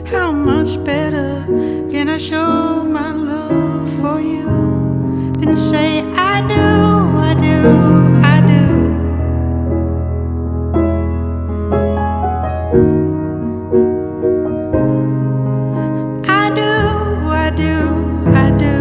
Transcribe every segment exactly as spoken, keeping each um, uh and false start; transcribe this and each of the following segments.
How much better can I show my love for you than say I do, I do, I do. I do, I do, I do.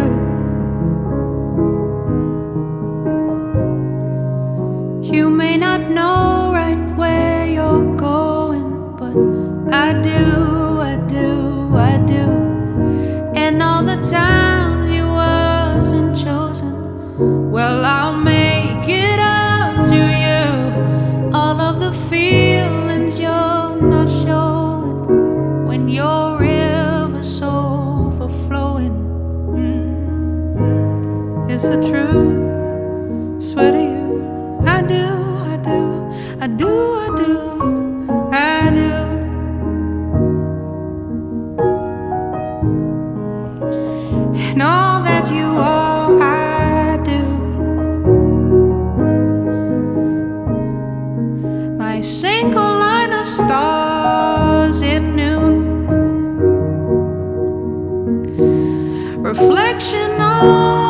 You may not know right where you're going, but I do, I do, I do. And all the times you wasn't chosen, well, I'll make it up to you. All of the feelings you're not showing when your river's overflowing. Mm. It's the truth, swear to you. I do, I do, I do, I do, I do. And all that you are, I do. My single line of stars in noon, reflection on